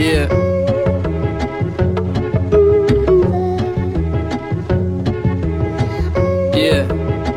Yeah. Yeah.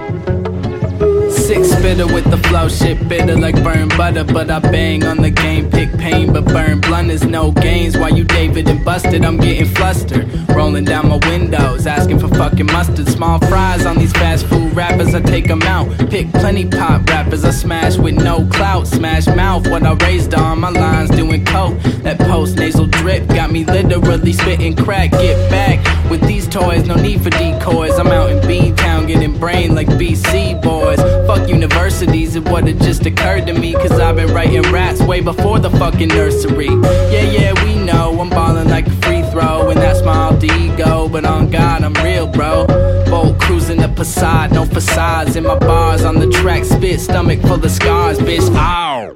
Six spitter with the flow, shit bitter like burn butter. But I bang on the game, pick pain, but burn blunt is no gains. While you David and busted, I'm getting flustered. Rolling down my windows, asking for fucking mustard. Small fries on these fast food rappers, I take them out. Pick plenty pop rappers, I smash with no clout. Smash mouth, what I raised on, my lines doing coke. That post nasal drip got me literally spitting crack. Get back with these toys, no need for decoys. I'm out in B-Town getting brain like BC boys. Fuck universities, it would've just occurred to me. Cause I've been writing raps way before the fucking nursery. Yeah, we know, I'm ballin' like a free throw. And that's my alter ego, but on God, I'm real, bro. Bolt cruising the Passat, no facades in my bars. On the track, spit, stomach full of scars, bitch, ow.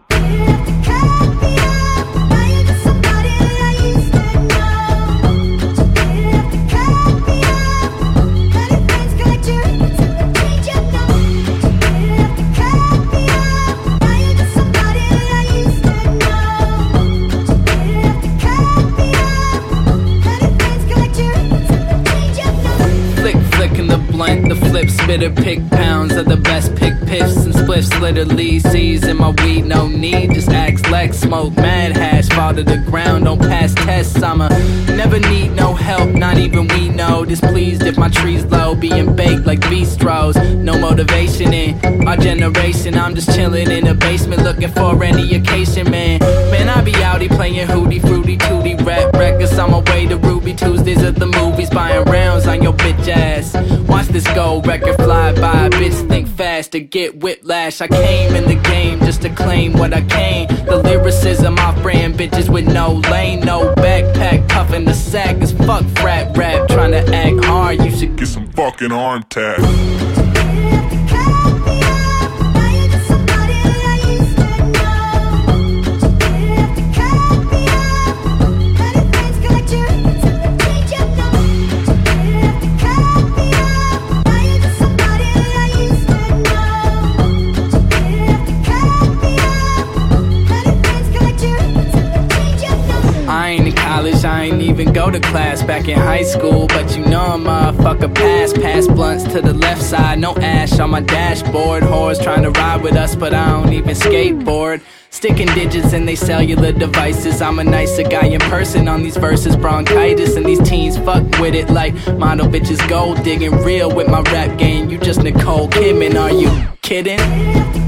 The flip spitter pick pounds of the best pick piffs and spliffs literally seeds in my weed, no need, just axe Lex, smoke mad hash, fall to the ground, don't pass tests, I'ma never need no help, not even we know, displeased if my tree's low, being baked like bistros, no motivation in our generation, I'm just chilling in the basement looking for any occasion, man, I be outie playing hootie, fruity, tootie, rap records on my way to Ruby Tuesdays at the movies, buying rounds on your bitch ass, watch this gold record fly by, bitch think fast to get whiplash, I came in the game just to claim what I came, the lyricism off brand, bitches with no lane, no backpack, puffin' the sack as fuck frat rap, tryna act hard, you should get some fucking arm tat. I ain't even go to class back in high school, but you know I'm a motherfucker pass blunts to the left side, no ash on my dashboard, whores trying to ride with us but I don't even skateboard, sticking digits in they cellular devices, I'm a nicer guy in person on these verses, bronchitis and these teens fuck with it like model bitches gold digging, real with my rap game, you just Nicole Kidman, are you kidding?